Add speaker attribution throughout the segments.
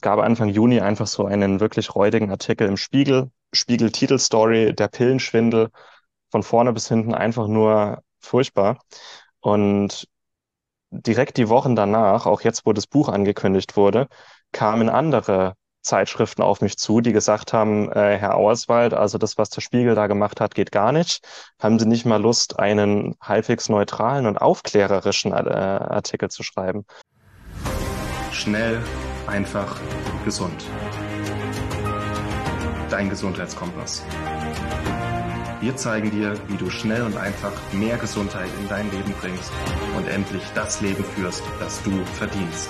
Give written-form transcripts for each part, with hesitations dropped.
Speaker 1: gab Anfang Juni einfach so einen wirklich räudigen Artikel im Spiegel. Spiegel-Titelstory, der Pillenschwindel, von vorne bis hinten einfach nur furchtbar. Und direkt die Wochen danach, auch jetzt, wo das Buch angekündigt wurde, kamen andere Zeitschriften auf mich zu, die gesagt haben, Herr Auerswald, also das, was der Spiegel da gemacht hat, geht gar nicht. Haben Sie nicht mal Lust, einen halbwegs neutralen und aufklärerischen Artikel zu schreiben?
Speaker 2: Schnell, einfach, gesund. Dein Gesundheitskompass. Wir zeigen dir, wie du schnell und einfach mehr Gesundheit in dein Leben bringst und endlich das Leben führst, das du verdienst.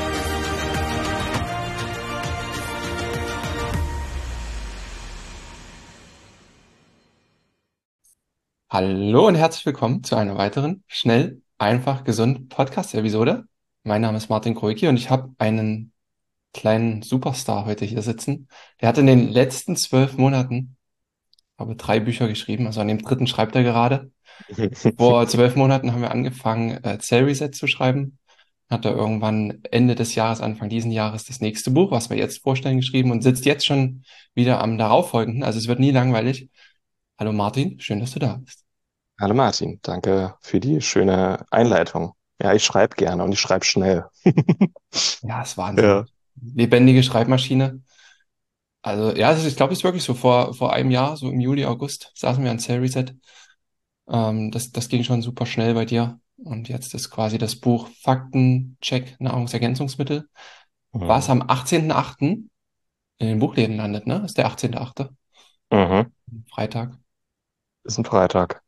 Speaker 3: Hallo und herzlich willkommen zu einer weiteren Schnell, einfach, gesund Podcast-Episode. Mein Name ist Martin Kroicki und ich habe einen kleinen Superstar heute hier sitzen. Der hat in den letzten 12 Monaten, habe 3 Bücher geschrieben, also an dem dritten schreibt er gerade. Vor 12 Monaten haben wir angefangen, Cell Reset zu schreiben. Hat er irgendwann Ende des Jahres, Anfang diesen Jahres das nächste Buch, was wir jetzt vorstellen, geschrieben und sitzt jetzt schon wieder am darauffolgenden. Also es wird nie langweilig. Hallo Martin, schön, dass du da bist.
Speaker 1: Hallo Martin, danke für die schöne Einleitung. Ja, ich schreibe gerne und ich schreibe schnell.
Speaker 3: Ja, ist Wahnsinn.
Speaker 1: Ja.
Speaker 3: Lebendige Schreibmaschine. Also ja, ich glaube, es ist wirklich so. Vor einem Jahr, so im Juli, August, saßen wir an Cell Reset. Das ging schon super schnell bei dir. Und jetzt ist quasi das Buch Faktencheck Nahrungsergänzungsmittel, was
Speaker 1: Mhm.
Speaker 3: am 18.08. in den Buchläden landet, ne? Ist der 18.08.
Speaker 1: Mhm.
Speaker 3: Freitag.
Speaker 1: Ist ein Freitag.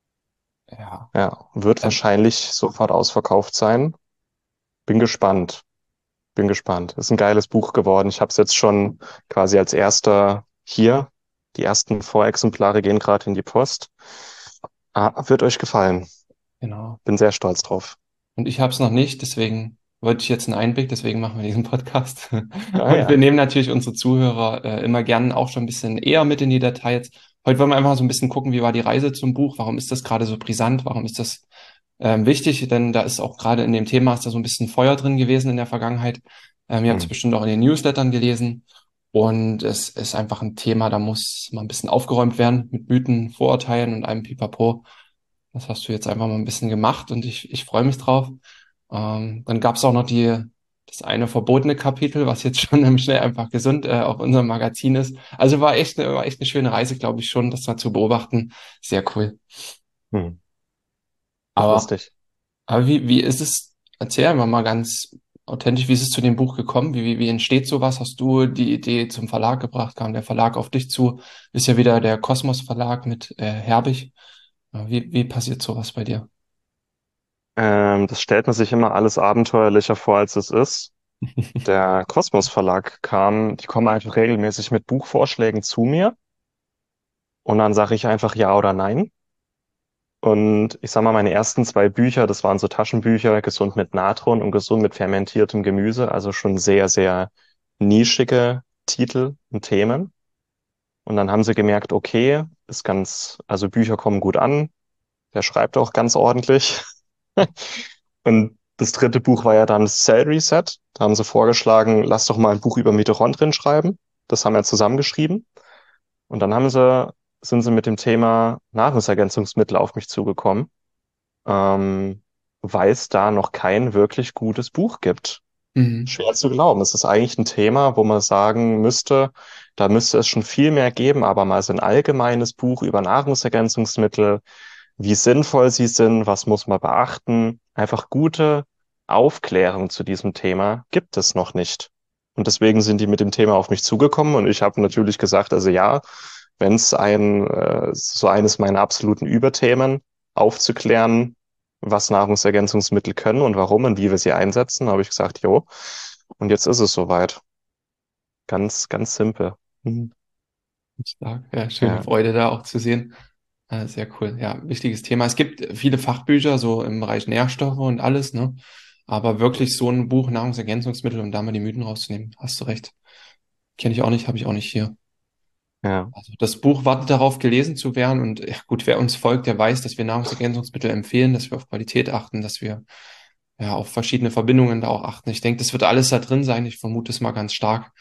Speaker 3: Ja.
Speaker 1: Ja, wird
Speaker 3: Ähm,
Speaker 1: wahrscheinlich sofort ausverkauft sein. Bin gespannt. Bin gespannt. Ist ein geiles Buch geworden. Ich habe es jetzt schon quasi als erster hier. Die ersten Vorexemplare gehen gerade in die Post. Wird euch gefallen.
Speaker 3: genau.
Speaker 1: Bin sehr stolz drauf.
Speaker 3: Und ich habe es noch nicht, deswegen wollte ich jetzt einen Einblick, deswegen machen wir diesen Podcast.
Speaker 1: Ah
Speaker 3: Und wir
Speaker 1: ja.
Speaker 3: nehmen natürlich unsere Zuhörer immer gern auch schon ein bisschen eher mit in die Details. Heute wollen wir einfach so ein bisschen gucken, wie war die Reise zum Buch, warum ist das gerade so brisant, warum ist das wichtig, denn da ist auch gerade in dem Thema ist da so ein bisschen Feuer drin gewesen in der Vergangenheit. Ihr habt es
Speaker 1: Hm.
Speaker 3: bestimmt auch in den Newslettern gelesen. Und es ist einfach ein Thema, da muss mal ein bisschen aufgeräumt werden mit Mythen, Vorurteilen und einem Pipapo. Das hast du jetzt einfach mal ein bisschen gemacht und ich freue mich drauf. Dann gab es auch noch das eine verbotene Kapitel, was jetzt schon im Schnell einfach gesund auf unserem Magazin ist. Also war echt eine schöne Reise, glaube ich schon, das mal zu beobachten. Sehr cool.
Speaker 1: Hm. Wird
Speaker 3: Aber,
Speaker 1: lustig.
Speaker 3: aber wie ist es? Erzähl einfach mal ganz authentisch, wie ist es zu dem Buch gekommen? Wie entsteht sowas? Hast du die Idee zum Verlag gebracht? Kam der Verlag auf dich zu? Ist ja wieder der Kosmos Verlag mit Herbig. Wie passiert sowas bei dir?
Speaker 1: Das stellt man sich immer alles abenteuerlicher vor, als es ist. Der Kosmos Verlag die kommen einfach regelmäßig mit Buchvorschlägen zu mir und dann sage ich einfach ja oder nein. Und ich sag mal, meine ersten 2 Bücher, das waren so Taschenbücher, Gesund mit Natron und Gesund mit fermentiertem Gemüse, also schon sehr, sehr nischige Titel und Themen. Und dann haben sie gemerkt, okay, also Bücher kommen gut an, der schreibt auch ganz ordentlich. Und das dritte Buch war ja dann Cell Reset. Da haben sie vorgeschlagen, lass doch mal ein Buch über Mitochondrien schreiben. Das haben wir zusammengeschrieben. Und dann sind sie mit dem Thema Nahrungsergänzungsmittel auf mich zugekommen, weil es da noch kein wirklich gutes Buch gibt.
Speaker 3: Mhm.
Speaker 1: Schwer zu glauben. Es ist eigentlich ein Thema, wo man sagen müsste, da müsste es schon viel mehr geben, aber mal so ein allgemeines Buch über Nahrungsergänzungsmittel, wie sinnvoll sie sind, was muss man beachten, einfach gute Aufklärung zu diesem Thema gibt es noch nicht. Und deswegen sind die mit dem Thema auf mich zugekommen und ich habe natürlich gesagt, also ja, wenn es so eines meiner absoluten Überthemen aufzuklären, was Nahrungsergänzungsmittel können und warum und wie wir sie einsetzen, habe ich gesagt, jo. Und jetzt ist es soweit. Ganz, ganz simpel. Mhm.
Speaker 3: Stark. Ja, schöne
Speaker 1: Ja.
Speaker 3: Freude da auch zu sehen. Sehr cool. Ja, wichtiges Thema. Es gibt viele Fachbücher, so im Bereich Nährstoffe und alles, ne? Aber wirklich so ein Buch Nahrungsergänzungsmittel, um da mal die Mythen rauszunehmen, hast du recht. Kenne ich auch nicht, habe ich auch nicht hier.
Speaker 1: Ja.
Speaker 3: Also das Buch wartet darauf, gelesen zu werden. Und ja, gut, wer uns folgt, der weiß, dass wir Nahrungsergänzungsmittel empfehlen, dass wir auf Qualität achten, dass wir ja, auf verschiedene Verbindungen da auch achten. Ich denke, das wird alles da drin sein. Ich vermute es mal ganz stark.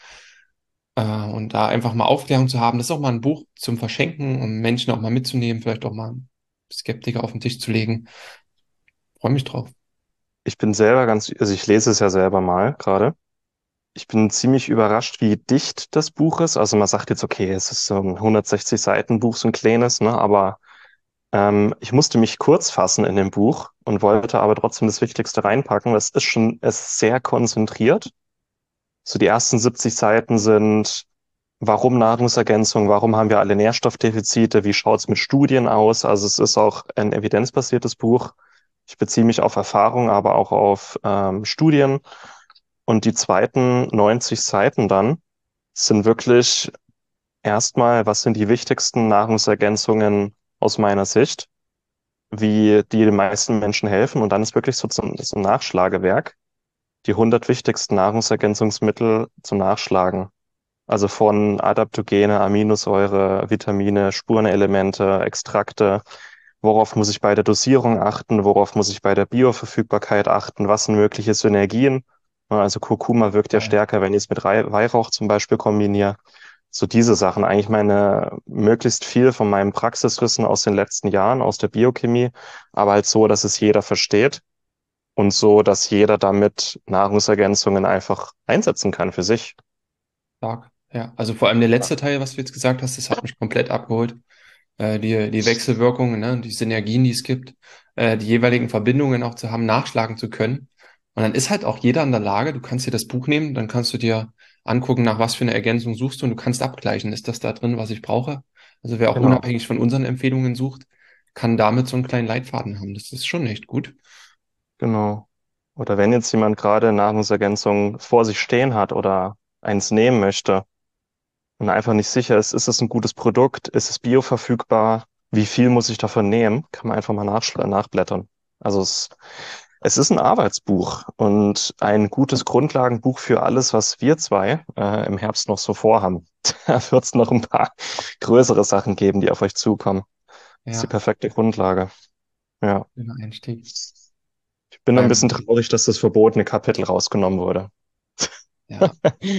Speaker 3: Und da einfach mal Aufklärung zu haben, das ist auch mal ein Buch zum Verschenken, um Menschen auch mal mitzunehmen, vielleicht auch mal Skeptiker auf den Tisch zu legen. Freue mich drauf.
Speaker 1: Ich bin selber also ich lese es ja selber mal gerade. Ich bin ziemlich überrascht, wie dicht das Buch ist. Also man sagt jetzt, okay, es ist so ein 160 Seiten Buch, so ein kleines, ne? Aber ich musste mich kurz fassen in dem Buch und wollte aber trotzdem das Wichtigste reinpacken. Es ist sehr konzentriert. So die ersten 70 Seiten sind, warum Nahrungsergänzung, warum haben wir alle Nährstoffdefizite, wie schaut's mit Studien aus? Also es ist auch ein evidenzbasiertes Buch. Ich beziehe mich auf Erfahrung, aber auch auf Studien. Und die zweiten 90 Seiten dann sind wirklich erstmal, was sind die wichtigsten Nahrungsergänzungen aus meiner Sicht, wie die den meisten Menschen helfen. Und dann ist wirklich so ein Nachschlagewerk, die 100 wichtigsten Nahrungsergänzungsmittel zum Nachschlagen. Also von Adaptogene, Aminosäure, Vitamine, Spurenelemente, Extrakte. Worauf muss ich bei der Dosierung achten? Worauf muss ich bei der Bioverfügbarkeit achten? Was sind mögliche Synergien? Also Kurkuma wirkt ja
Speaker 3: Geil.
Speaker 1: stärker, wenn ich es mit Weihrauch zum Beispiel kombiniere. So diese Sachen. Eigentlich möglichst viel von meinem Praxiswissen aus den letzten Jahren, aus der Biochemie, aber halt so, dass es jeder versteht und so, dass jeder damit Nahrungsergänzungen einfach einsetzen kann für sich.
Speaker 3: Stark. Ja, also vor allem der letzte Teil, was du jetzt gesagt hast, das hat mich komplett abgeholt. Die Wechselwirkungen, ne, die Synergien, die es gibt, die jeweiligen Verbindungen auch zu haben, nachschlagen zu können. Und dann ist halt auch jeder in der Lage, du kannst dir das Buch nehmen, dann kannst du dir angucken, nach was für eine Ergänzung suchst du und du kannst abgleichen, ist das da drin, was ich brauche? Also wer auch
Speaker 1: Genau,
Speaker 3: unabhängig von unseren Empfehlungen sucht, kann damit so einen kleinen Leitfaden haben. Das ist schon echt gut.
Speaker 1: genau. Oder wenn jetzt jemand gerade Nahrungsergänzung vor sich stehen hat oder eins nehmen möchte und einfach nicht sicher ist es ein gutes Produkt, ist es bioverfügbar, wie viel muss ich davon nehmen, kann man einfach mal nachblättern. Also es ist ein Arbeitsbuch und ein gutes Grundlagenbuch für alles, was wir zwei im Herbst noch so vorhaben. Da wird es noch ein paar größere Sachen geben, die auf euch zukommen. Das ist die
Speaker 3: Ja,
Speaker 1: perfekte Grundlage. Ja.
Speaker 3: schöner Einstieg.
Speaker 1: Ich bin nur ein bisschen
Speaker 3: Beim,
Speaker 1: traurig, dass das verbotene Kapitel rausgenommen wurde.
Speaker 3: ja,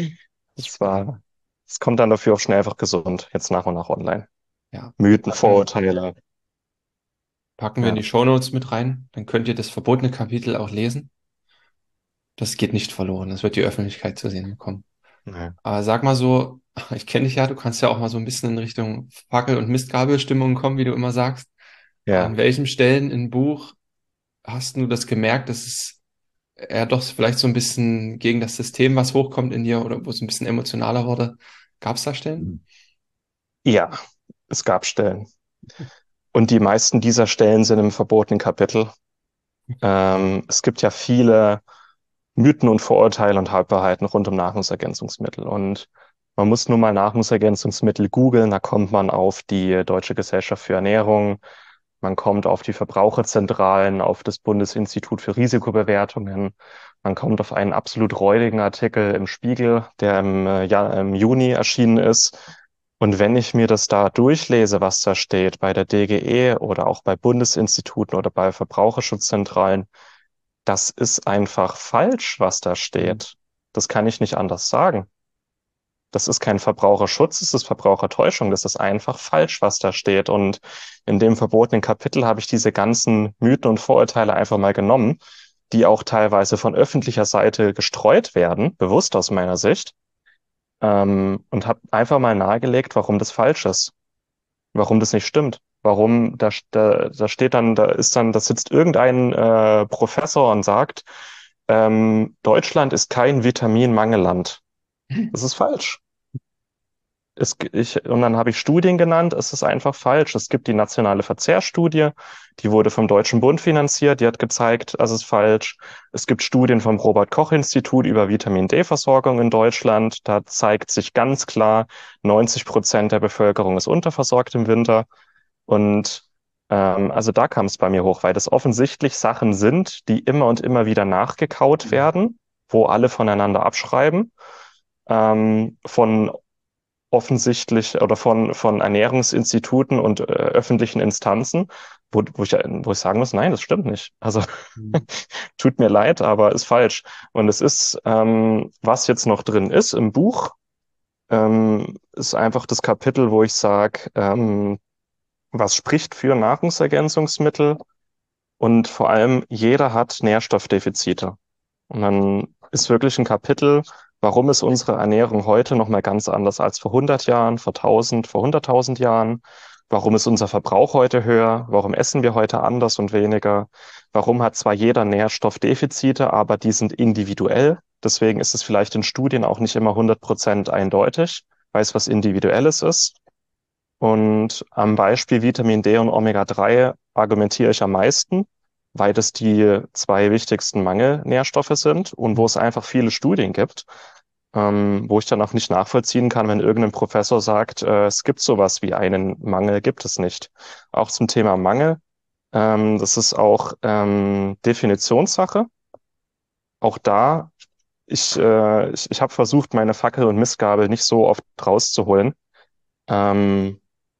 Speaker 1: Es war, es kommt dann dafür auch schnell einfach gesund, jetzt nach und nach online.
Speaker 3: ja, wir
Speaker 1: Mythen, Vorurteile.
Speaker 3: packen wir in
Speaker 1: Ja,
Speaker 3: die Shownotes mit rein. Dann könnt ihr das verbotene Kapitel auch lesen. Das geht nicht verloren. Das wird die Öffentlichkeit zu sehen bekommen.
Speaker 1: ja,
Speaker 3: Aber sag mal so, ich kenne dich ja, du kannst ja auch mal so ein bisschen in Richtung Fackel- und Mistgabelstimmung kommen, wie du immer sagst.
Speaker 1: ja.
Speaker 3: An welchen Stellen im Buch hast du das gemerkt, dass es eher doch vielleicht so ein bisschen gegen das System was hochkommt in dir oder wo es ein bisschen emotionaler wurde? Gab es da Stellen?
Speaker 1: Ja, es gab Stellen. Und die meisten dieser Stellen sind im verbotenen Kapitel. Es gibt ja viele Mythen und Vorurteile und Halbwahrheiten rund um Nahrungsergänzungsmittel. Und man muss nur mal Nahrungsergänzungsmittel googeln, da kommt man auf die Deutsche Gesellschaft für Ernährung, man kommt auf die Verbraucherzentralen, auf das Bundesinstitut für Risikobewertungen, man kommt auf einen absolut räudigen Artikel im Spiegel, der im Juni erschienen ist. Und wenn ich mir das da durchlese, was da steht, bei der DGE oder auch bei Bundesinstituten oder bei Verbraucherschutzzentralen, das ist einfach falsch, was da
Speaker 3: Mhm.
Speaker 1: steht. Das kann ich nicht anders sagen. Das ist kein Verbraucherschutz, das ist Verbrauchertäuschung. Das ist einfach falsch, was da steht. Und in dem verbotenen Kapitel habe ich diese ganzen Mythen und Vorurteile einfach mal genommen, die auch teilweise von öffentlicher Seite gestreut werden, bewusst aus meiner Sicht, und habe einfach mal nahegelegt, warum das falsch ist, warum das nicht stimmt. Warum da steht dann, da sitzt irgendein Professor und sagt, Deutschland ist kein Vitaminmangelland. Das ist falsch. Und dann habe ich Studien genannt, es ist einfach falsch. Es gibt die nationale Verzehrstudie, die wurde vom Deutschen Bund finanziert, die hat gezeigt, es ist falsch. Es gibt Studien vom Robert-Koch-Institut über Vitamin D-Versorgung in Deutschland. Da zeigt sich ganz klar, 90% der Bevölkerung ist unterversorgt im Winter. Und also da kam es bei mir hoch, weil das offensichtlich Sachen sind, die immer und immer wieder nachgekaut werden, wo alle voneinander abschreiben. Von offensichtlich oder von Ernährungsinstituten und öffentlichen Instanzen, wo ich sagen muss, nein, das stimmt nicht. Also
Speaker 3: Mhm.
Speaker 1: tut mir leid, aber ist falsch. Und es ist, was jetzt noch drin ist im Buch, ist einfach das Kapitel, wo ich sage, was spricht für Nahrungsergänzungsmittel und vor allem jeder hat Nährstoffdefizite. Und dann ist wirklich ein Kapitel, warum ist unsere Ernährung heute noch mal ganz anders als vor 100 Jahren, vor 1000, vor 100.000 Jahren? Warum ist unser Verbrauch heute höher? Warum essen wir heute anders und weniger? Warum hat zwar jeder Nährstoffdefizite, aber die sind individuell. Deswegen ist es vielleicht in Studien auch nicht immer 100% eindeutig, weil es was Individuelles ist. Und am Beispiel Vitamin D und Omega-3 argumentiere ich am meisten, weil das die zwei wichtigsten Mangelnährstoffe sind und wo es einfach viele Studien gibt, wo ich dann auch nicht nachvollziehen kann, wenn irgendein Professor sagt, es gibt sowas wie einen Mangel, gibt es nicht. Auch zum Thema Mangel, das ist auch Definitionssache. Auch da, ich habe versucht, meine Fackel und Mistgabel nicht so oft rauszuholen. Ähm,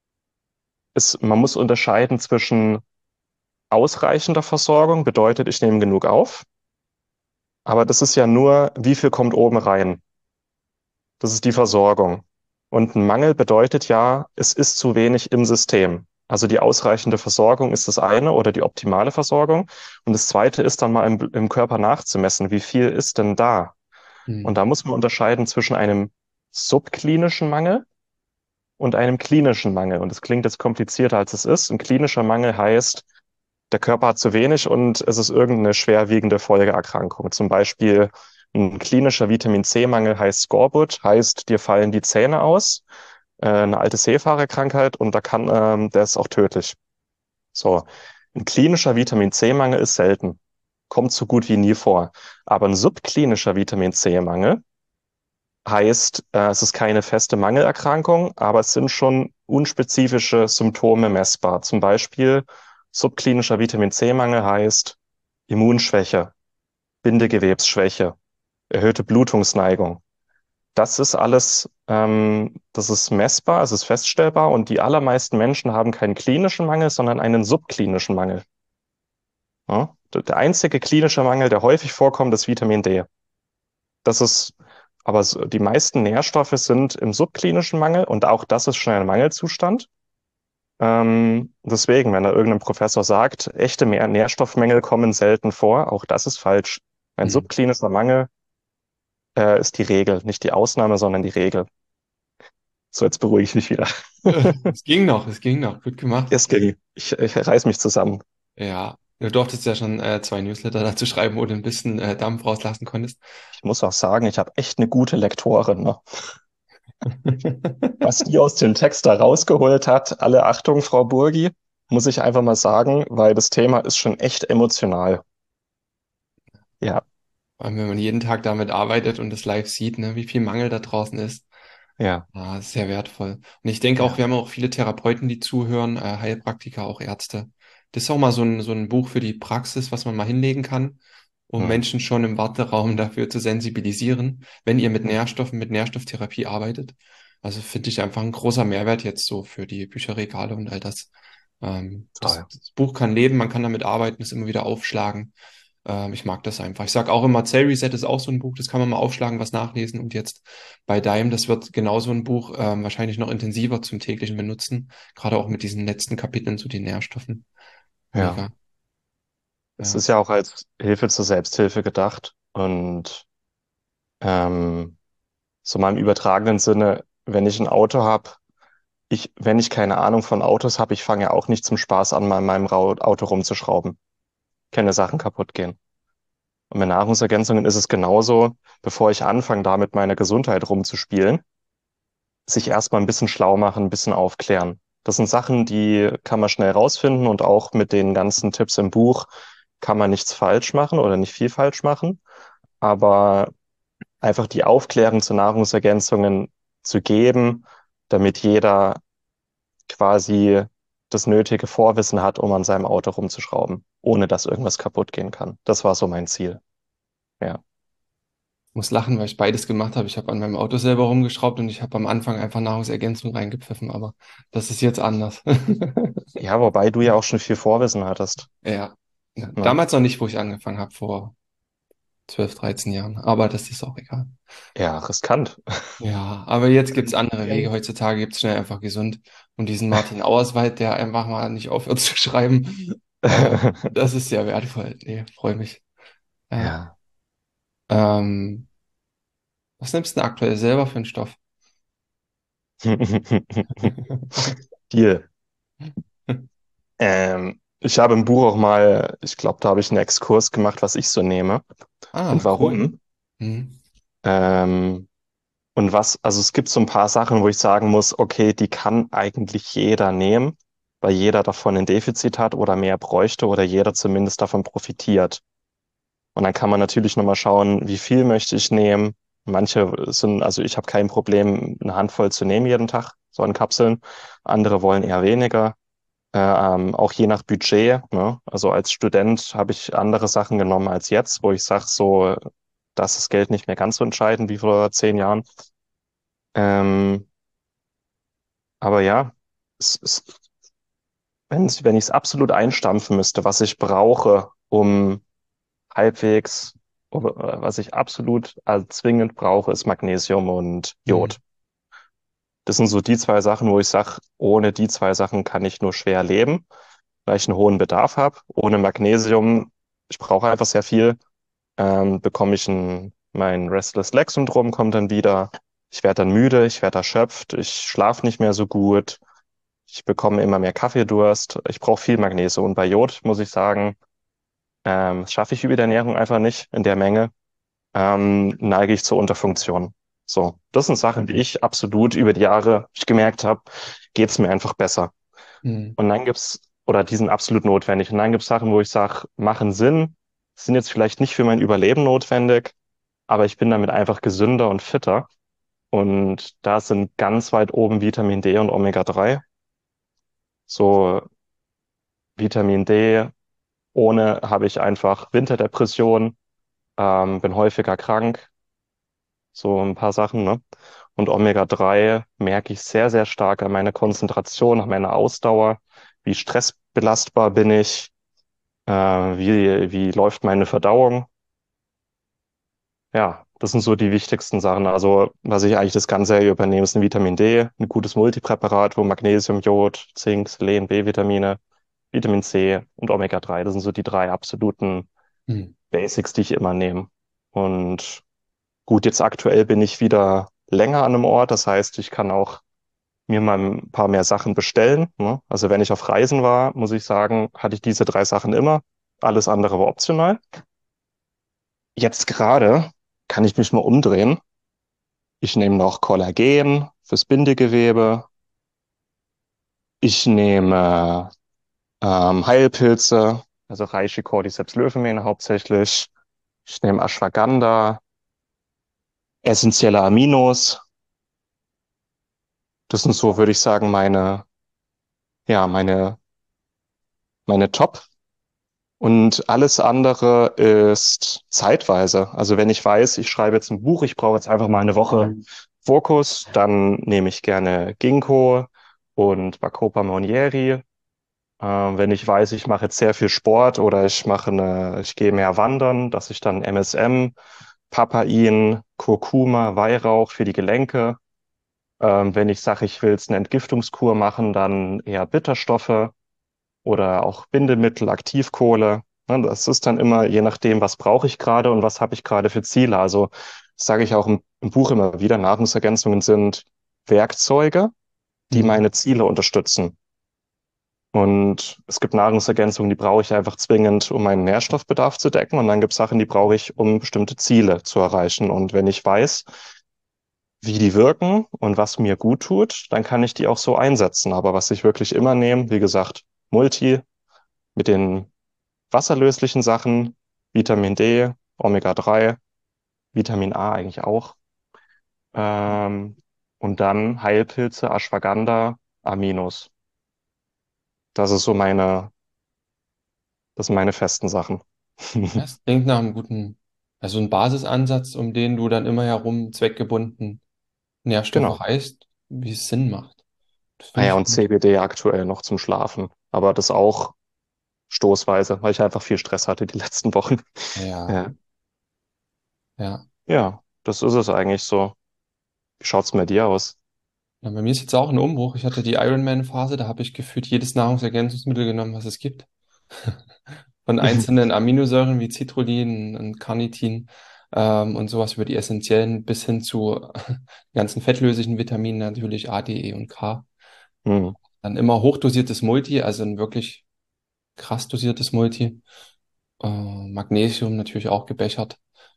Speaker 1: man muss unterscheiden zwischen ausreichender Versorgung, bedeutet, ich nehme genug auf, aber das ist ja nur, wie viel kommt oben rein. Das ist die Versorgung. Und ein Mangel bedeutet ja, es ist zu wenig im System. Also die ausreichende Versorgung ist das eine oder die optimale Versorgung. Und das zweite ist dann mal im Körper nachzumessen, wie viel ist denn da? Und
Speaker 3: Mhm.
Speaker 1: da muss man unterscheiden zwischen einem subklinischen Mangel und einem klinischen Mangel. Und das klingt jetzt komplizierter, als es ist. Ein klinischer Mangel heißt, der Körper hat zu wenig und es ist irgendeine schwerwiegende Folgeerkrankung. Zum Beispiel ein klinischer Vitamin C-Mangel heißt Skorbut, heißt, dir fallen die Zähne aus, eine alte Seefahrerkrankheit und der ist auch tödlich. So, ein klinischer Vitamin C-Mangel ist selten, kommt so gut wie nie vor. Aber ein subklinischer Vitamin C-Mangel heißt, es ist keine feste Mangelerkrankung, aber es sind schon unspezifische Symptome messbar. Zum Beispiel subklinischer Vitamin C-Mangel heißt Immunschwäche, Bindegewebsschwäche, erhöhte Blutungsneigung. Das ist alles, das ist messbar, es ist feststellbar und die allermeisten Menschen haben keinen klinischen Mangel, sondern einen subklinischen Mangel. Ja? Der einzige klinische Mangel, der häufig vorkommt, ist Vitamin D. Das ist, die meisten Nährstoffe sind im subklinischen Mangel und auch das ist schon ein Mangelzustand. Deswegen, wenn da irgendein Professor sagt, echte Nährstoffmängel kommen selten vor, auch das ist falsch. Ein
Speaker 3: Mhm.
Speaker 1: subklinischer Mangel, ist die Regel, nicht die Ausnahme, sondern die Regel. So, jetzt beruhige ich mich wieder.
Speaker 3: Es ging noch, gut gemacht.
Speaker 1: Es ging. Ich reiß mich zusammen.
Speaker 3: Ja, du durftest ja schon zwei Newsletter dazu schreiben, wo du ein bisschen Dampf rauslassen konntest.
Speaker 1: Ich muss auch sagen, ich habe echt eine gute Lektorin, ne? Was die aus dem Text da rausgeholt hat, alle Achtung, Frau Burgi, muss ich einfach mal sagen, weil das Thema ist schon echt emotional. Ja,
Speaker 3: Vor allem, wenn man jeden Tag damit arbeitet und das live sieht, ne, wie viel Mangel da draußen ist.
Speaker 1: ja,
Speaker 3: Sehr wertvoll. Und ich denke auch,
Speaker 1: ja.
Speaker 3: wir haben auch viele Therapeuten, die zuhören, Heilpraktiker, auch Ärzte. Das ist auch mal so ein Buch für die Praxis, was man mal hinlegen kann, um
Speaker 1: Hm,
Speaker 3: Menschen schon im Warteraum dafür zu sensibilisieren, wenn ihr mit
Speaker 1: hm,
Speaker 3: Nährstoffen, mit Nährstofftherapie arbeitet. Also finde ich einfach ein großer Mehrwert jetzt so für die Bücherregale und all das.
Speaker 1: toll.
Speaker 3: Das Buch kann leben, man kann damit arbeiten, es immer wieder aufschlagen. Ich mag das einfach. Ich sag auch immer, Cell Reset ist auch so ein Buch, das kann man mal aufschlagen, was nachlesen. Und jetzt bei Daim, das wird genauso ein Buch, wahrscheinlich noch intensiver zum täglichen Benutzen. Gerade auch mit diesen letzten Kapiteln zu den Nährstoffen.
Speaker 1: Ja,
Speaker 3: Mega.
Speaker 1: es
Speaker 3: Ja.
Speaker 1: ist ja auch als Hilfe zur Selbsthilfe gedacht und ähm, so mal im übertragenen Sinne, wenn ich ein Auto habe, wenn ich keine Ahnung von Autos habe, ich fange ja auch nicht zum Spaß an, mal in meinem Auto rumzuschrauben. Keine Sachen kaputt gehen. Und mit Nahrungsergänzungen ist es genauso, bevor ich anfange, da mit meiner Gesundheit rumzuspielen, sich erstmal ein bisschen schlau machen, ein bisschen aufklären. Das sind Sachen, die kann man schnell rausfinden und auch mit den ganzen Tipps im Buch kann man nichts falsch machen oder nicht viel falsch machen. Aber einfach die Aufklärung zu Nahrungsergänzungen zu geben, damit jeder quasi das nötige Vorwissen hat, um an seinem Auto rumzuschrauben, ohne dass irgendwas kaputt gehen kann. Das war so mein Ziel. Ja.
Speaker 3: muss lachen, weil ich beides gemacht habe. Ich habe an meinem Auto selber rumgeschraubt und ich habe am Anfang einfach Nahrungsergänzung reingepfiffen, aber das ist jetzt anders.
Speaker 1: Ja, wobei du ja auch schon viel Vorwissen hattest.
Speaker 3: Ja. Ja,
Speaker 1: Ne?
Speaker 3: damals noch nicht, wo ich angefangen habe, vor 12, 13 Jahren, aber das ist auch egal.
Speaker 1: Ja, riskant.
Speaker 3: Ja, aber jetzt gibt's andere Wege.
Speaker 1: Probieren.
Speaker 3: Heutzutage gibt's schnell einfach gesund. Und diesen Martin Auerswald, der einfach mal nicht aufhört zu schreiben, das ist sehr wertvoll. Nee, freue mich. Ja.
Speaker 1: Ja.
Speaker 3: Ähm, Was nimmst du denn aktuell selber für einen Stoff?
Speaker 1: Deal. Ich habe im Buch auch mal, ich glaube, da habe ich einen Exkurs gemacht, was ich so nehme
Speaker 3: Ah,
Speaker 1: und
Speaker 3: cool.
Speaker 1: warum.
Speaker 3: Mhm.
Speaker 1: Ähm, und was, also es gibt so ein paar Sachen, wo ich sagen muss, okay, die kann eigentlich jeder nehmen, weil jeder davon ein Defizit hat oder mehr bräuchte oder jeder zumindest davon profitiert. Und dann kann man natürlich nochmal schauen, wie viel möchte ich nehmen. Manche sind, also ich habe kein Problem, eine Handvoll zu nehmen jeden Tag, so an Kapseln. Andere wollen eher weniger. Auch je nach Budget, ne? Also als Student habe ich andere Sachen genommen als jetzt, wo ich sage, so, das ist Geld nicht mehr ganz so entscheidend wie vor 10 Jahren. Ähm, aber ja, es, wenn ich es absolut einstampfen müsste, was ich brauche, um halbwegs, was ich absolut zwingend brauche, ist Magnesium und
Speaker 3: Mhm.
Speaker 1: Jod. Das sind so die zwei Sachen, wo ich sage, ohne die zwei Sachen kann ich nur schwer leben, weil ich einen hohen Bedarf habe. Ohne Magnesium, ich brauche einfach sehr viel, bekomme ich mein Restless Leg Syndrom kommt dann wieder. Ich werde dann müde, ich werde erschöpft, ich schlafe nicht mehr so gut, ich bekomme immer mehr Kaffeedurst. Ich brauche viel Magnesium. Und bei Jod muss ich sagen, das schaffe ich über die Ernährung einfach nicht in der Menge. Neige ich zur Unterfunktion. So, das sind Sachen, die ich absolut über die Jahre ich gemerkt habe, geht es mir einfach besser.
Speaker 3: Mhm.
Speaker 1: Und dann gibt's, oder die sind absolut notwendig. Und dann gibt's Sachen, wo ich sage, machen Sinn, sind jetzt vielleicht nicht für mein Überleben notwendig, aber ich bin damit einfach gesünder und fitter. Und da sind ganz weit oben Vitamin D und Omega-3. So Vitamin D, ohne habe ich einfach Winterdepression, bin häufiger krank, so ein paar Sachen, ne? Und Omega-3 merke ich sehr, sehr stark an meiner Konzentration, an meiner Ausdauer, wie stressbelastbar bin ich, wie läuft meine Verdauung. Ja, das sind so die wichtigsten Sachen. Also, was ich eigentlich das ganze Jahr übernehme, ist ein Vitamin D, ein gutes Multipräparat, wo Magnesium, Jod, Zink, Selen, B-Vitamine, Vitamin C und Omega-3, das sind so die drei absoluten
Speaker 3: Mhm.
Speaker 1: Basics, die ich immer nehme. Und gut, jetzt aktuell bin ich wieder länger an einem Ort. Das heißt, ich kann auch mir mal ein paar mehr Sachen bestellen. Ne? Also wenn ich auf Reisen war, muss ich sagen, hatte ich diese drei Sachen immer. Alles andere war optional. Jetzt gerade kann ich mich mal umdrehen. Ich nehme noch Kollagen fürs Bindegewebe. Ich nehme Heilpilze, also Reishi, Cordyceps, Löwenmähne hauptsächlich. Ich nehme Ashwagandha, essentielle Aminos. Das sind so, würde ich sagen, ja, meine Top. Und alles andere ist zeitweise. Also wenn ich weiß, ich schreibe jetzt ein Buch, ich brauche jetzt einfach mal eine Woche Fokus, dann nehme ich gerne Ginkgo und Bacopa Monnieri. Wenn ich weiß, ich mache jetzt sehr viel Sport oder ich gehe mehr wandern, dass ich dann MSM, Papain, Kurkuma, Weihrauch für die Gelenke. Wenn ich sage, ich will jetzt eine Entgiftungskur machen, dann eher Bitterstoffe oder auch Bindemittel, Aktivkohle. Ne, das ist dann immer je nachdem, was brauche ich gerade und was habe ich gerade für Ziele. Also das sage ich auch im Buch immer wieder, Nahrungsergänzungen sind Werkzeuge, die
Speaker 3: Mhm.
Speaker 1: meine Ziele unterstützen. Und es gibt Nahrungsergänzungen, die brauche ich einfach zwingend, um meinen Nährstoffbedarf zu decken. Und dann gibt es Sachen, die brauche ich, um bestimmte Ziele zu erreichen. Und wenn ich weiß, wie die wirken und was mir gut tut, dann kann ich die auch so einsetzen. Aber was ich wirklich immer nehme, wie gesagt, Multi mit den wasserlöslichen Sachen, Vitamin D, Omega-3, Vitamin A eigentlich auch. Ähm, und dann Heilpilze, Ashwagandha, Aminos. Das ist so das sind meine festen Sachen.
Speaker 3: Das klingt nach einem guten Also ein Basisansatz, um den du dann immer herum zweckgebunden Nährstoffe
Speaker 1: Genau.
Speaker 3: reißt, wie es Sinn macht. Das
Speaker 1: Ah
Speaker 3: finde
Speaker 1: ja,
Speaker 3: ich
Speaker 1: und
Speaker 3: gut.
Speaker 1: CBD aktuell noch zum Schlafen. Aber das auch stoßweise, weil ich einfach viel Stress hatte die letzten Wochen.
Speaker 3: Ja,
Speaker 1: Ja,
Speaker 3: ja.
Speaker 1: ja, das ist es eigentlich so. Wie schaut's mit dir aus?
Speaker 3: Na, bei mir ist jetzt auch ein Umbruch. Ich hatte die Ironman-Phase, da habe ich gefühlt jedes Nahrungsergänzungsmittel genommen, was es gibt. Von einzelnen Aminosäuren wie Citrullin und Carnitin und sowas über die essentiellen bis hin zu ganzen fettlöslichen Vitaminen, natürlich A, D, E und K.
Speaker 1: Hm,
Speaker 3: Dann immer hochdosiertes Multi, also ein wirklich krass dosiertes Multi. Magnesium natürlich auch gebechert.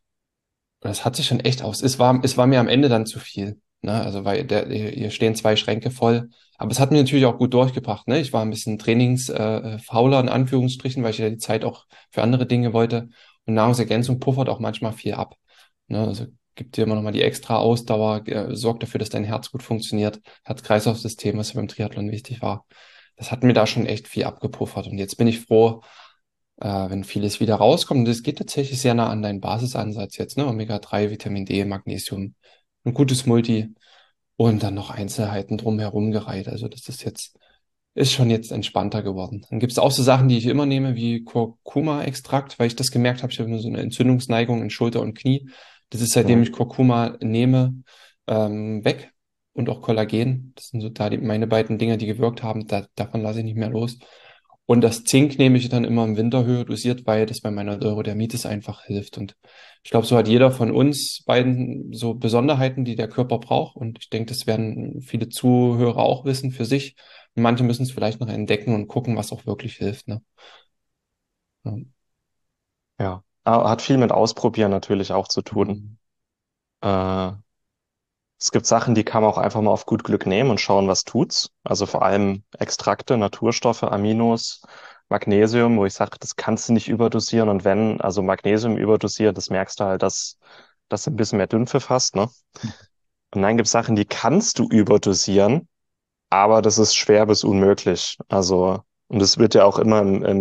Speaker 3: Das hat sich schon echt aus. Es war mir am Ende dann zu viel. Ne? Also, weil hier stehen zwei Schränke voll. Aber es hat mir natürlich auch gut durchgebracht. Ne? Ich war ein bisschen fauler in Anführungsstrichen, weil ich ja die Zeit auch für andere Dinge wollte. Und Nahrungsergänzung puffert auch manchmal viel ab. Ne? Also gibt dir immer nochmal die extra Ausdauer, sorgt dafür, dass dein Herz gut funktioniert. Herz-Kreislauf-System, was ja beim Triathlon wichtig war. Das hat mir da schon echt viel abgepuffert. Und jetzt bin ich froh, wenn vieles wieder rauskommt. Und das geht tatsächlich sehr nah an deinen Basisansatz jetzt, ne? Omega-3, Vitamin D, Magnesium, ein gutes Multi und dann noch Einzelheiten drumherum gereiht. Also ist schon jetzt entspannter geworden. Dann gibt es auch so Sachen, die ich immer nehme, wie Kurkuma-Extrakt, weil ich das gemerkt habe, ich habe immer so eine Entzündungsneigung in Schulter und Knie. Das ist, seitdem
Speaker 1: hm,
Speaker 3: ich Kurkuma nehme, weg. Und auch Kollagen. Das sind so meine beiden Dinge, die gewirkt haben. Davon lasse ich nicht mehr los. Und das Zink nehme ich dann immer im Winter höher dosiert, weil das bei meiner Neurodermitis einfach hilft. Und ich glaube, so hat jeder von uns beiden so Besonderheiten, die der Körper braucht. Und ich denke, das werden viele Zuhörer auch wissen für sich. Und manche müssen es vielleicht noch entdecken und gucken, was auch wirklich hilft. Ne? Ja.
Speaker 1: ja. Hat viel mit Ausprobieren natürlich auch zu tun.
Speaker 3: Mhm.
Speaker 1: Äh, Es gibt Sachen, die kann man auch einfach mal auf gut Glück nehmen und schauen, was tut's. Also vor allem Extrakte, Naturstoffe, Aminos, Magnesium, wo ich sage, das kannst du nicht überdosieren. Und wenn, also Magnesium überdosiert, das merkst du halt, dass du ein bisschen mehr Dünnpfiff hast, ne? Und dann gibt's Sachen, die kannst du überdosieren, aber das ist schwer bis unmöglich. Also, und das wird ja auch immer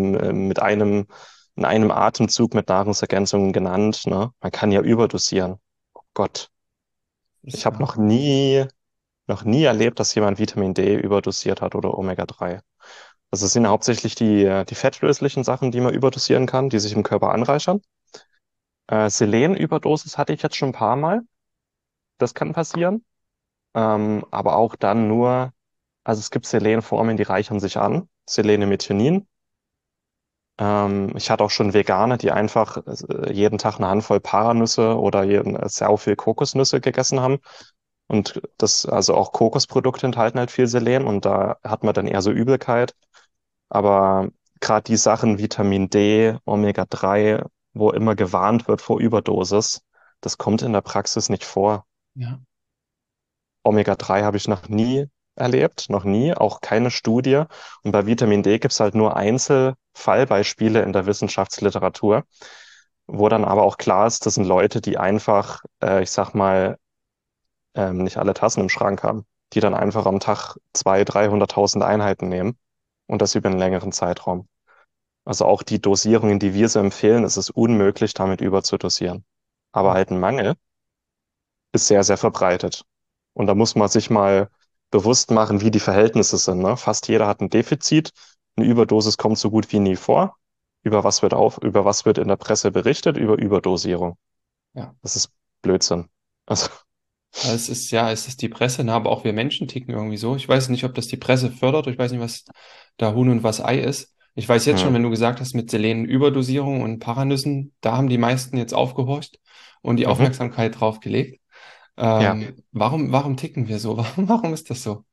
Speaker 1: in einem Atemzug mit Nahrungsergänzungen genannt, ne? Man kann ja überdosieren. Oh Gott, ich
Speaker 3: Ist
Speaker 1: habe
Speaker 3: ja,
Speaker 1: noch nie erlebt, dass jemand Vitamin D überdosiert hat oder Omega-3. Also es sind ja hauptsächlich die fettlöslichen Sachen, die man überdosieren kann, die sich im Körper anreichern. Selenüberdosis hatte ich jetzt schon ein paar Mal. Das kann passieren. Aber auch dann nur, also es gibt Selenformen, die reichern sich an. Selenemethionin. Ich hatte auch schon Veganer, die einfach jeden Tag eine Handvoll Paranüsse oder sehr viel Kokosnüsse gegessen haben. Und das, also auch Kokosprodukte enthalten halt viel Selen und da hat man dann eher so Übelkeit. Aber gerade die Sachen Vitamin D, Omega-3, wo immer gewarnt wird vor Überdosis, das kommt in der Praxis nicht vor.
Speaker 3: ja,
Speaker 1: Omega-3 habe ich noch nie erlebt, noch nie, auch keine Studie. Und bei Vitamin D gibt es halt nur Einzelfallbeispiele in der Wissenschaftsliteratur, wo dann aber auch klar ist, das sind Leute, die einfach, ich sag mal, nicht alle Tassen im Schrank haben, die dann einfach am Tag 200.000, 300.000 Einheiten nehmen und das über einen längeren Zeitraum. Also auch die Dosierungen, die wir so empfehlen, ist es unmöglich, damit überzudosieren. Aber halt ein Mangel ist sehr, sehr verbreitet. Und da muss man sich mal bewusst machen, wie die Verhältnisse sind. Ne? Fast jeder hat ein Defizit. Eine Überdosis kommt so gut wie nie vor. Über was wird in der Presse berichtet? Über Überdosierung.
Speaker 3: ja.
Speaker 1: Das ist Blödsinn. Also,
Speaker 3: Es ist die Presse, ne? Aber auch wir Menschen ticken irgendwie so. Ich weiß nicht, ob das die Presse fördert. Ich weiß nicht, was da Huhn und was Ei ist. Ich weiß jetzt schon,
Speaker 1: hm,
Speaker 3: wenn du gesagt hast, mit Selenüberdosierung und Paranüssen, da haben die meisten jetzt aufgehorcht und die
Speaker 1: mhm,
Speaker 3: Aufmerksamkeit drauf gelegt.
Speaker 1: ja.
Speaker 3: Warum ticken wir so? Warum ist das so?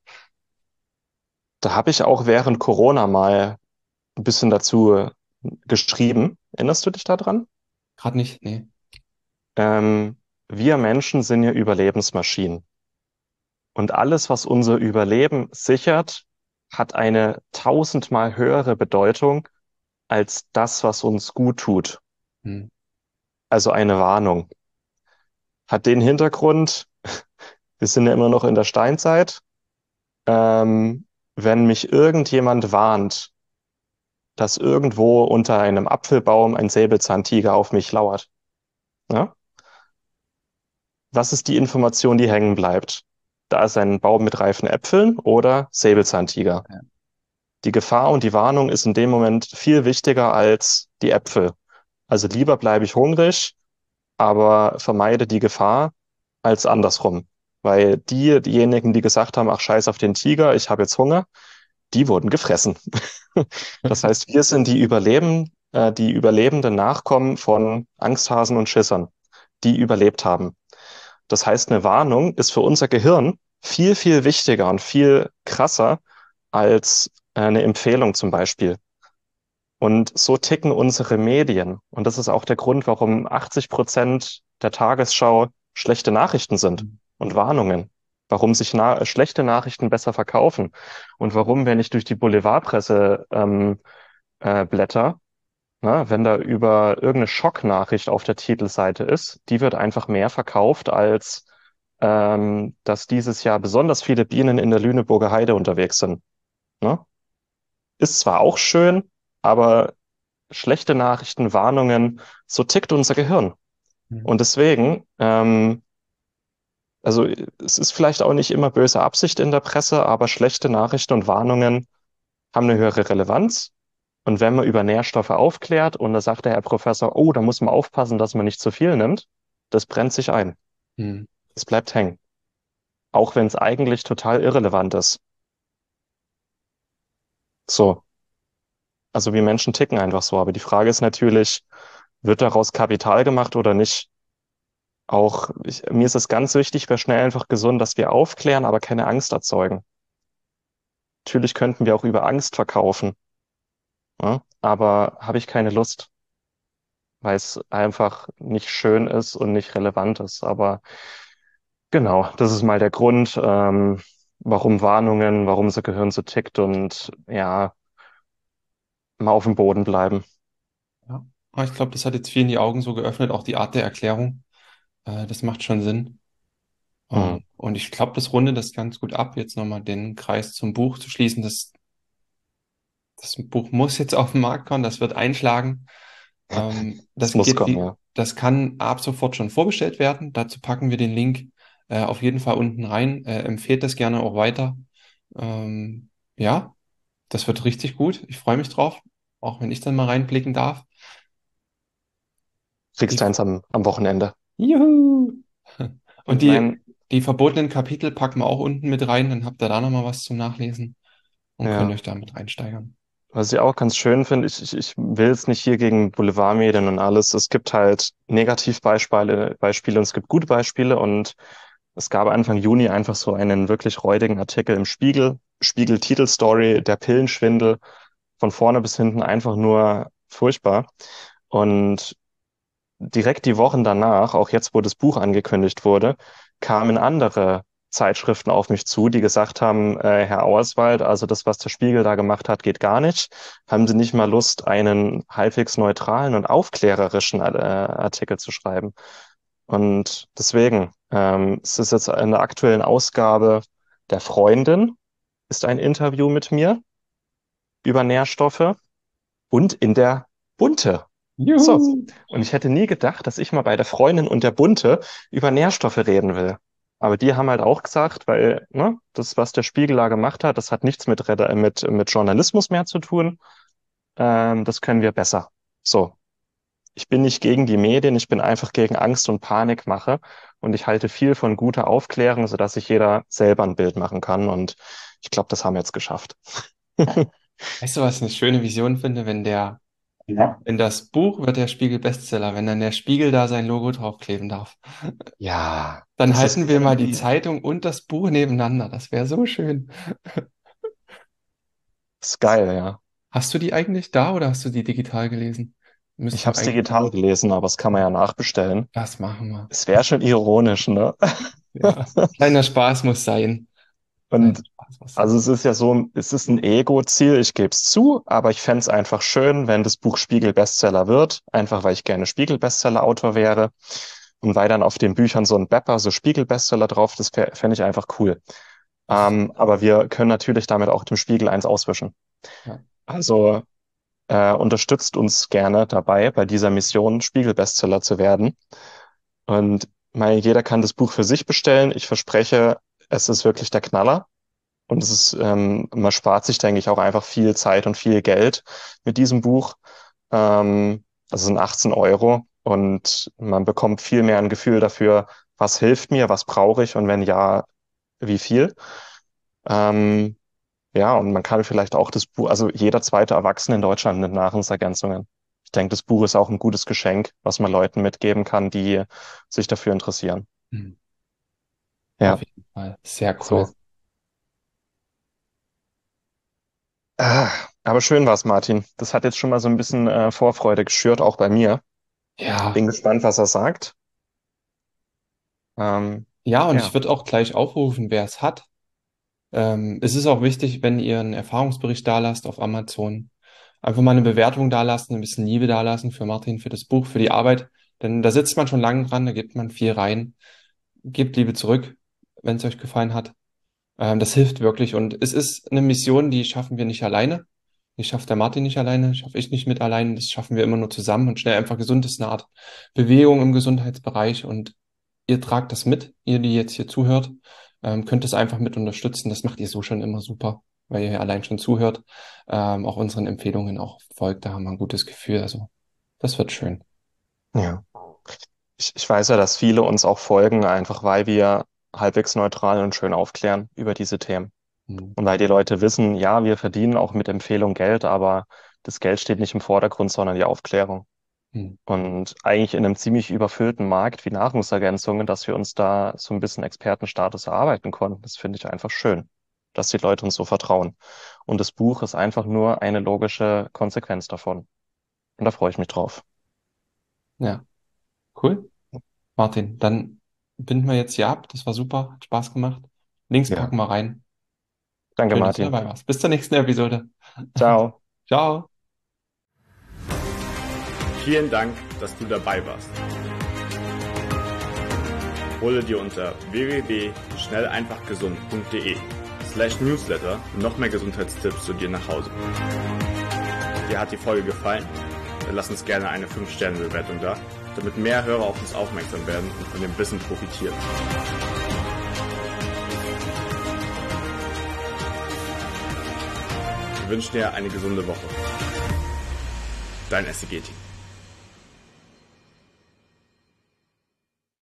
Speaker 1: Da habe ich auch während Corona mal ein bisschen dazu geschrieben. Erinnerst du dich daran?
Speaker 3: Gerade nicht, nee.
Speaker 1: Ähm, Wir Menschen sind ja Überlebensmaschinen. Und alles, was unser Überleben sichert, hat eine tausendmal höhere Bedeutung als das, was uns gut tut.
Speaker 3: Hm.
Speaker 1: Also eine Warnung. Hat den Hintergrund, wir sind ja immer noch in der Steinzeit. Ähm, Wenn mich irgendjemand warnt, dass irgendwo unter einem Apfelbaum ein Säbelzahntiger auf mich lauert, Ja? Was ist die Information, die hängen bleibt? Da ist ein Baum mit reifen Äpfeln oder Säbelzahntiger.
Speaker 3: Ja.
Speaker 1: Die Gefahr und die Warnung ist in dem Moment viel wichtiger als die Äpfel. Also lieber bleibe ich hungrig, aber vermeide die Gefahr als andersrum. Weil diejenigen, die gesagt haben, ach scheiß auf den Tiger, ich habe jetzt Hunger, die wurden gefressen. Das heißt, wir sind die überlebenden Nachkommen von Angsthasen und Schissern, die überlebt haben. Das heißt, eine Warnung ist für unser Gehirn viel, viel wichtiger und viel krasser als eine Empfehlung zum Beispiel. Und so ticken unsere Medien. Und das ist auch der Grund, warum 80% der Tagesschau schlechte Nachrichten sind und Warnungen. Warum sich schlechte Nachrichten besser verkaufen. Und warum, wenn ich durch die Boulevardpresse blätter, wenn da über irgendeine Schocknachricht auf der Titelseite ist, die wird einfach mehr verkauft, als dass dieses Jahr besonders viele Bienen in der Lüneburger Heide unterwegs sind. Ne? Ist zwar auch schön, aber schlechte Nachrichten, Warnungen, so tickt unser Gehirn.
Speaker 3: Mhm.
Speaker 1: Und deswegen, also es ist vielleicht auch nicht immer böse Absicht in der Presse, aber schlechte Nachrichten und Warnungen haben eine höhere Relevanz. Und wenn man über Nährstoffe aufklärt und da sagt der Herr Professor, oh, da muss man aufpassen, dass man nicht zu viel nimmt, das brennt sich ein.
Speaker 3: Mhm.
Speaker 1: Es bleibt hängen. Auch wenn es eigentlich total irrelevant ist. So, also wir Menschen ticken einfach so. Aber die Frage ist natürlich, wird daraus Kapital gemacht oder nicht? Mir ist es ganz wichtig, bei schnell einfach gesund, dass wir aufklären, aber keine Angst erzeugen. Natürlich könnten wir auch über Angst verkaufen, ja? Aber habe ich keine Lust, weil es einfach nicht schön ist und nicht relevant ist. Aber genau, das ist mal der Grund, warum Warnungen, warum unser Gehirn so tickt und ja, mal auf dem Boden bleiben.
Speaker 3: Ja. Aber ich glaube, das hat jetzt vielen die Augen so geöffnet, auch die Art der Erklärung. Das macht schon Sinn.
Speaker 1: Hm.
Speaker 3: Und ich glaube, das rundet das ganz gut ab, jetzt nochmal den Kreis zum Buch zu schließen. Das Buch muss jetzt auf den Markt kommen, das wird einschlagen.
Speaker 1: Es muss kommen, ja.
Speaker 3: Das kann ab sofort schon vorbestellt werden. Dazu packen wir den Link auf jeden Fall unten rein. Empfehlt das gerne auch weiter. Ähm, ja, das wird richtig gut. Ich freue mich drauf, auch wenn ich dann mal reinblicken darf.
Speaker 1: Kriegst
Speaker 3: Die,
Speaker 1: eins am Wochenende.
Speaker 3: Juhu! Und
Speaker 1: Ich meine,
Speaker 3: die verbotenen Kapitel packen wir auch unten mit rein, dann habt ihr da nochmal was zum Nachlesen und könnt
Speaker 1: ja.
Speaker 3: euch damit reinsteigern.
Speaker 1: Was ich auch ganz schön finde, ich will es nicht hier gegen Boulevardmedien und alles. Es gibt halt Beispiele und es gibt gute Beispiele und es gab Anfang Juni einfach so einen wirklich räudigen Artikel im Spiegel. Spiegel-Titelstory, der Pillenschwindel, von vorne bis hinten einfach nur furchtbar. Und direkt die Wochen danach, auch jetzt, wo das Buch angekündigt wurde, kamen andere Zeitschriften auf mich zu, die gesagt haben, Herr Auerswald, also das, was der Spiegel da gemacht hat, geht gar nicht. Haben Sie nicht mal Lust, einen halbwegs neutralen und aufklärerischen Artikel zu schreiben? Und deswegen, es ist jetzt in der aktuellen Ausgabe der Freundin, ist ein Interview mit mir über Nährstoffe und in der Bunte. So,
Speaker 3: Juhu!
Speaker 1: und ich hätte nie gedacht, dass ich mal bei der Freundin und der Bunte über Nährstoffe reden will. Aber die haben halt auch gesagt, weil ne, das, was der Spiegel da gemacht hat, das hat nichts mit Journalismus mehr zu tun. Das können wir besser. So, ich bin nicht gegen die Medien, ich bin einfach gegen Angst und Panikmache. Und ich halte viel von guter Aufklärung, sodass sich jeder selber ein Bild machen kann. Und ich glaube, das haben wir jetzt geschafft.
Speaker 3: Weißt du, was ich eine schöne Vision finde,
Speaker 1: Ja.
Speaker 3: wenn das Buch wird der Spiegel Bestseller, wenn dann der Spiegel da sein Logo draufkleben darf.
Speaker 1: Ja,
Speaker 3: Dann
Speaker 1: das ist
Speaker 3: halten wir mal die
Speaker 1: irgendwie,
Speaker 3: Zeitung und das Buch nebeneinander. Das wäre so schön.
Speaker 1: ist geil, ja.
Speaker 3: Hast du die eigentlich da oder hast du die digital gelesen?
Speaker 1: Ich
Speaker 3: Müsstest du
Speaker 1: habe es
Speaker 3: eigentlich.
Speaker 1: digital gelesen, aber das kann man ja nachbestellen.
Speaker 3: Das machen wir.
Speaker 1: Es wäre schon ironisch, ne?
Speaker 3: Ja. Kleiner Spaß muss sein. Kleiner
Speaker 1: Und
Speaker 3: Spaß muss
Speaker 1: also
Speaker 3: sein.
Speaker 1: es ist ja so, es ist ein Ego-Ziel, ich gebe es zu, aber ich fände es einfach schön, wenn das Buch Spiegel-Bestseller wird, einfach weil ich gerne Spiegel-Bestseller-Autor wäre und weil dann auf den Büchern so ein Bepper, so Spiegel-Bestseller drauf, das fände ich einfach cool.
Speaker 3: Das,
Speaker 1: Aber wir können natürlich damit auch dem Spiegel eins auswischen.
Speaker 3: ja.
Speaker 1: Also unterstützt uns gerne dabei, bei dieser Mission Spiegel-Bestseller zu werden. Und jeder kann das Buch für sich bestellen. Ich verspreche, es ist wirklich der Knaller. Und man spart sich, denke ich, auch einfach viel Zeit und viel Geld mit diesem Buch. Also es sind 18 Euro und man bekommt viel mehr ein Gefühl dafür, was hilft mir, was brauche ich und wenn ja, wie viel. Ähm, ja, und man kann vielleicht auch das Buch, also jeder zweite Erwachsene in Deutschland nimmt Nahrungsergänzungen. Ich denke, das Buch ist auch ein gutes Geschenk, was man Leuten mitgeben kann, die sich dafür interessieren.
Speaker 3: Hm. Auf
Speaker 1: Ja,
Speaker 3: jeden Fall. Sehr
Speaker 1: so.
Speaker 3: cool.
Speaker 1: Ah, aber schön war's, Martin. Das hat jetzt schon mal so ein bisschen Vorfreude geschürt, auch bei mir.
Speaker 3: Ja,
Speaker 1: Bin gespannt, was er sagt. Ähm,
Speaker 3: ja, und ich
Speaker 1: ja,
Speaker 3: würde auch gleich aufrufen, wer es hat. Es ist auch wichtig, wenn ihr einen Erfahrungsbericht dalasst auf Amazon, einfach mal eine Bewertung dalassen, ein bisschen Liebe dalassen für Martin, für das Buch, für die Arbeit. Denn da sitzt man schon lange dran, da gibt man viel rein. Gebt Liebe zurück, wenn es euch gefallen hat. Das hilft wirklich. Und es ist eine Mission, die schaffen wir nicht alleine. Die schafft der Martin nicht alleine, schaffe ich nicht mit allein. Das schaffen wir immer nur zusammen. Und schnell einfach gesund ist eine Art Bewegung im Gesundheitsbereich. Und ihr tragt das mit, ihr, die jetzt hier zuhört, könnt es einfach mit unterstützen. Das macht ihr so schon immer super, weil ihr ja allein schon zuhört. Auch unseren Empfehlungen auch folgt. Da haben wir ein gutes Gefühl. Also, das wird schön.
Speaker 1: ja. Ich weiß ja, dass viele uns auch folgen, einfach weil wir halbwegs neutral und schön aufklären über diese Themen.
Speaker 3: Hm.
Speaker 1: Und weil die Leute wissen, ja, wir verdienen auch mit Empfehlung Geld, aber das Geld steht nicht im Vordergrund, sondern die Aufklärung.
Speaker 3: Hm.
Speaker 1: Und eigentlich in einem ziemlich überfüllten Markt wie Nahrungsergänzungen, dass wir uns da so ein bisschen Expertenstatus erarbeiten konnten. Das finde ich einfach schön, dass die Leute uns so vertrauen. Und das Buch ist einfach nur eine logische Konsequenz davon. Und da freue ich mich drauf.
Speaker 3: Ja, cool. Martin, dann binden wir jetzt hier ab. Das war super, hat Spaß gemacht. Links
Speaker 1: Ja.
Speaker 3: packen wir rein.
Speaker 1: Danke,
Speaker 3: Schön, dass du
Speaker 1: Martin.
Speaker 3: dabei warst. Bis zur nächsten Episode.
Speaker 1: Ciao.
Speaker 3: Ciao.
Speaker 4: Vielen Dank, dass du dabei warst. Hole dir unter www.schnelleinfachgesund.de/Newsletter noch mehr Gesundheitstipps zu dir nach Hause. Dir hat die Folge gefallen? Dann lass uns gerne eine 5-Sterne-Bewertung da, damit mehr Hörer auf uns aufmerksam werden und von dem Wissen profitieren. Wir wünschen dir eine gesunde Woche. Dein SCG-Team.